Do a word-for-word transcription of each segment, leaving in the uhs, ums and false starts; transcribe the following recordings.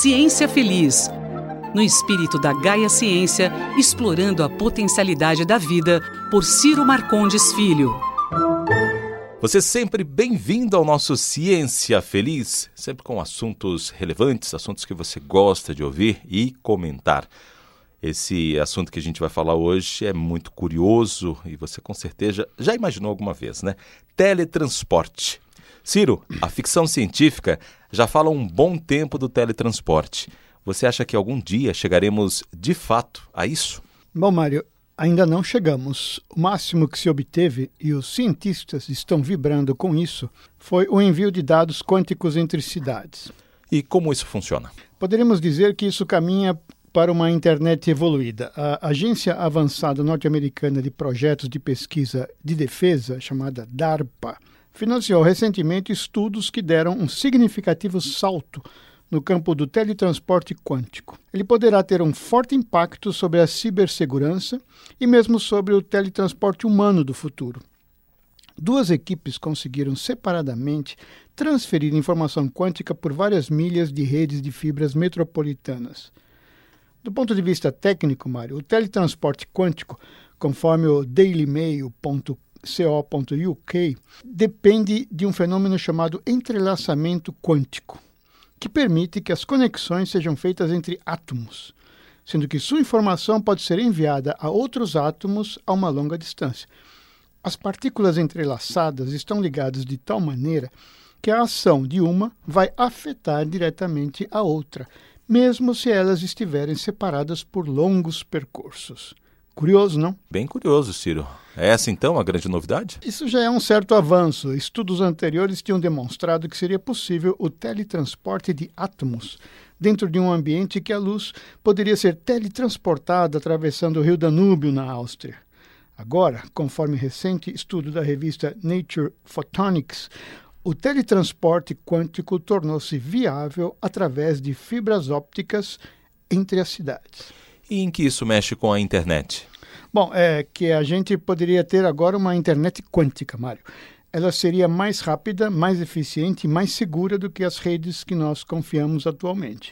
Ciência Feliz, no espírito da Gaia Ciência, explorando a potencialidade da vida, por Ciro Marcondes Filho. Você sempre bem-vindo ao nosso Ciência Feliz, sempre com assuntos relevantes, assuntos que você gosta de ouvir e comentar. Esse assunto que a gente vai falar hoje é muito curioso e você com certeza já imaginou alguma vez, né? Teletransporte. Ciro, a ficção científica já fala um bom tempo do teletransporte. Você acha que algum dia chegaremos de fato a isso? Bom, Mário, ainda não chegamos. O máximo que se obteve, e os cientistas estão vibrando com isso, foi o envio de dados quânticos entre cidades. E como isso funciona? Poderíamos dizer que isso caminha para uma internet evoluída. A Agência Avançada Norte-Americana de Projetos de Pesquisa de Defesa, chamada DARPA, financiou recentemente estudos que deram um significativo salto no campo do teletransporte quântico. Ele poderá ter um forte impacto sobre a cibersegurança e mesmo sobre o teletransporte humano do futuro. Duas equipes conseguiram separadamente transferir informação quântica por várias milhas de redes de fibras metropolitanas. Do ponto de vista técnico, Mário, o teletransporte quântico, conforme o daily mail ponto co ponto u k, depende de um fenômeno chamado entrelaçamento quântico, que permite que as conexões sejam feitas entre átomos, sendo que sua informação pode ser enviada a outros átomos a uma longa distância. As partículas entrelaçadas estão ligadas de tal maneira que a ação de uma vai afetar diretamente a outra, mesmo se elas estiverem separadas por longos percursos. Curioso, não? Bem curioso, Ciro. É essa, então, a grande novidade? Isso já é um certo avanço. Estudos anteriores tinham demonstrado que seria possível o teletransporte de átomos dentro de um ambiente que a luz poderia ser teletransportada atravessando o rio Danúbio, na Áustria. Agora, conforme recente estudo da revista Nature Photonics, o teletransporte quântico tornou-se viável através de fibras ópticas entre as cidades. E em que isso mexe com a internet? Bom, é que a gente poderia ter agora uma internet quântica, Mário. Ela seria mais rápida, mais eficiente e mais segura do que as redes que nós confiamos atualmente.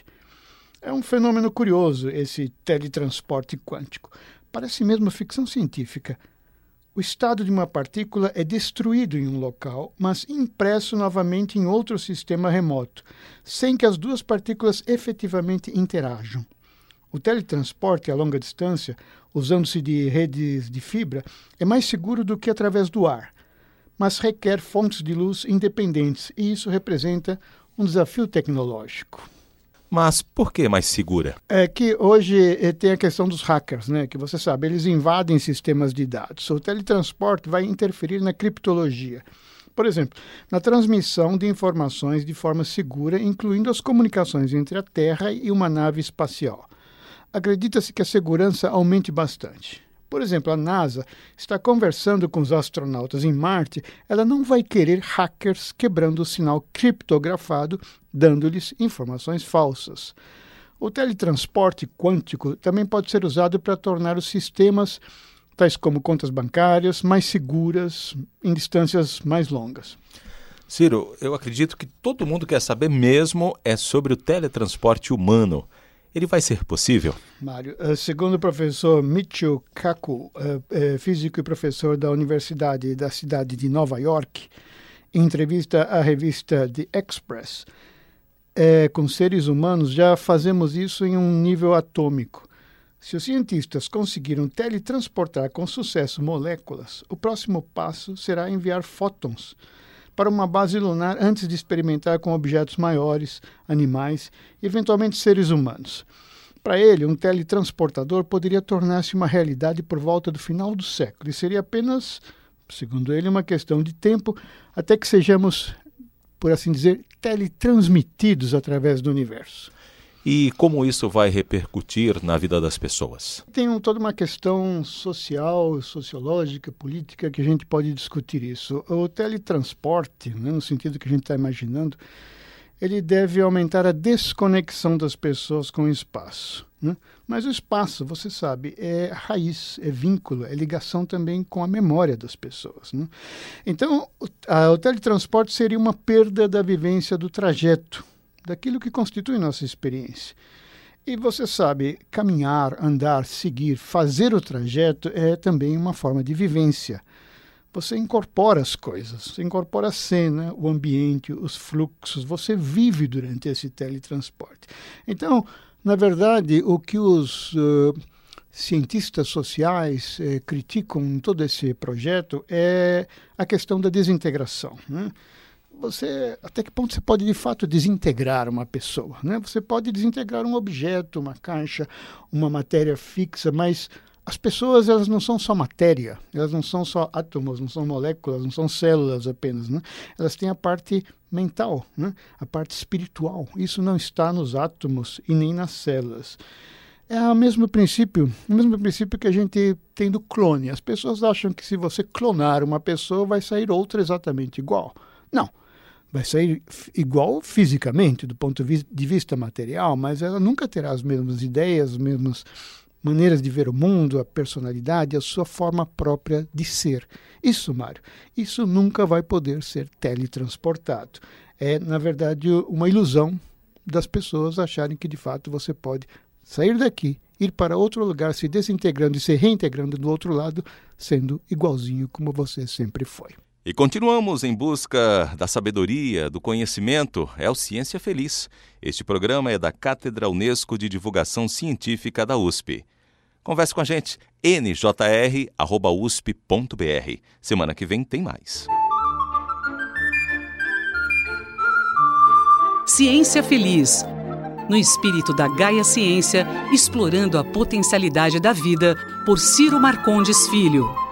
É um fenômeno curioso esse teletransporte quântico. Parece mesmo ficção científica. O estado de uma partícula é destruído em um local, mas impresso novamente em outro sistema remoto, sem que as duas partículas efetivamente interajam. O teletransporte a longa distância, usando-se de redes de fibra, é mais seguro do que através do ar, mas requer fontes de luz independentes e isso representa um desafio tecnológico. Mas por que mais segura? É que hoje eh, tem a questão dos hackers, né? Que você sabe, eles invadem sistemas de dados. O teletransporte vai interferir na criptologia. Por exemplo, na transmissão de informações de forma segura, incluindo as comunicações entre a Terra e uma nave espacial. Acredita-se que a segurança aumente bastante. Por exemplo, a NASA está conversando com os astronautas em Marte. Ela não vai querer hackers quebrando o sinal criptografado, dando-lhes informações falsas. O teletransporte quântico também pode ser usado para tornar os sistemas, tais como contas bancárias, mais seguras em distâncias mais longas. Ciro, eu acredito que todo mundo quer saber mesmo é sobre o teletransporte humano. Ele vai ser possível? Mário, segundo o professor Michio Kaku, físico e professor da Universidade da cidade de Nova York, em entrevista à revista The Express, é, com seres humanos já fazemos isso em um nível atômico. Se os cientistas conseguiram teletransportar com sucesso moléculas, o próximo passo será enviar fótons para uma base lunar antes de experimentar com objetos maiores, animais e eventualmente seres humanos. Para ele, um teletransportador poderia tornar-se uma realidade por volta do final do século e seria apenas, segundo ele, uma questão de tempo até que sejamos, por assim dizer, teletransmitidos através do universo. E como isso vai repercutir na vida das pessoas? Tem um, toda uma questão social, sociológica, política que a gente pode discutir isso. O teletransporte, né, no sentido que a gente está imaginando, ele deve aumentar a desconexão das pessoas com o espaço, né? Mas o espaço, você sabe, é raiz, é vínculo, é ligação também com a memória das pessoas, né? Então, o, a, o teletransporte seria uma perda da vivência do trajeto, daquilo que constitui nossa experiência. E você sabe, caminhar, andar, seguir, fazer o trajeto é também uma forma de vivência. Você incorpora as coisas, você incorpora a cena, o ambiente, os fluxos, você vive durante esse teletransporte. Então, na verdade, o que os uh, cientistas sociais eh, criticam em todo esse projeto é a questão da desintegração, né? Você, até que ponto você pode de fato desintegrar uma pessoa, né? Você pode desintegrar um objeto, uma caixa, uma matéria fixa, mas as pessoas, elas não são só matéria, elas não são só átomos, não são moléculas, não são células apenas, né? Elas têm a parte mental, né? A parte espiritual. Isso não está nos átomos e nem nas células. É o mesmo princípio, o mesmo princípio que a gente tem do clone. As pessoas acham que se você clonar uma pessoa, vai sair outra exatamente igual. Não. Vai sair igual fisicamente, do ponto de vista material, mas ela nunca terá as mesmas ideias, as mesmas maneiras de ver o mundo, a personalidade, a sua forma própria de ser. Isso, Mário, isso nunca vai poder ser teletransportado. É, na verdade, uma ilusão das pessoas acharem que, de fato, você pode sair daqui, ir para outro lugar, se desintegrando e se reintegrando do outro lado, sendo igualzinho como você sempre foi. E continuamos em busca da sabedoria, do conhecimento. É o Ciência Feliz. Este programa é da Cátedra Unesco de Divulgação Científica da U S P. Converse com a gente, n j r arroba u s p ponto b r. Semana que vem tem mais. Ciência Feliz. No espírito da Gaia Ciência, explorando a potencialidade da vida, por Ciro Marcondes Filho.